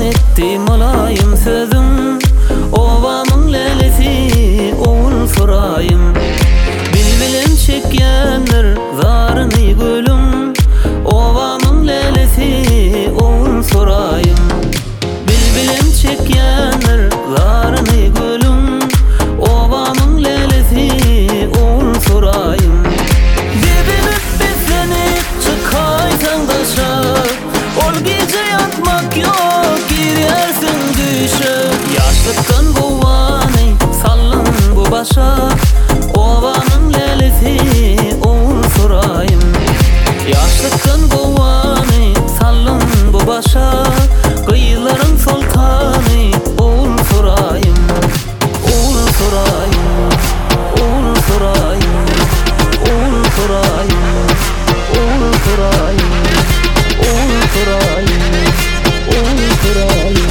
etti malayım sözüm. Ovamın lelesi oğul sorayım. Bilbilim çekyenler zarını gülüm. Ovamın lelesi oğul sorayım. Bilbilim çekyenler zarını gülüm. Ovamın lelesi oğul sorayım. Dibinip beslenip çıkaysan taşa, ol gece yatmak yok girersin düşe. Yaşlıktan bu vani sallın bu başa. Ovanın lelesi oğul sorayım. Yaşlıktan bu vani sallın bu başa. Kıyıların sultanı oğul sorayım. Oğul sorayım. Oğul sorayım. Oğul sorayım. Oğul sorayım. Oğul sorayım. Oğul sorayım.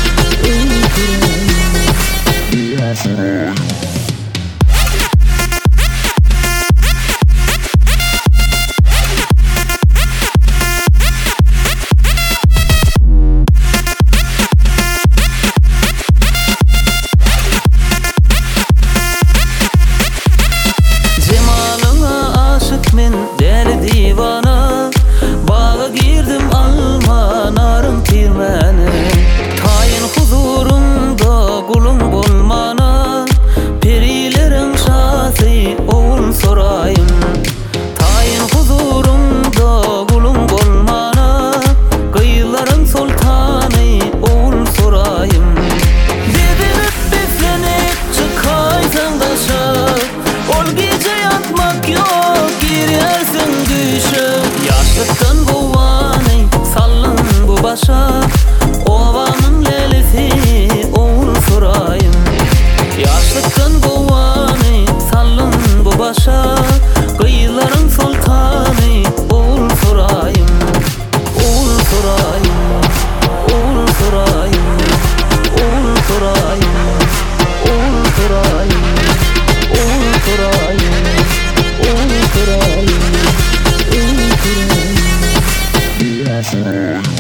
Oğul sorayım. Men deli divana, bağa girdim alma narın tirmeni. Tayin huzurumda kulum bolmana, perilerin şahsi oğul sorayım. Tayin huzurumda kulum bolmana, kıyıların sultanı oğul sorayım. Dibinip beslenip çıkaysan taşa, ol gece yatmak yok girersin düşe. Yaşlıktan bu vani sallın bu başa. Ovamın lelesi oğul sorayım. Yaşlıktan bu vani sallın bu başa. Kıyıların sultanı oğul sorayım. Oğul sorayım. Oğul sorayım. Oğul sorayım. Oğul sorayım. Oğul sorayım. Oğul sorayım. Oğul sorayım.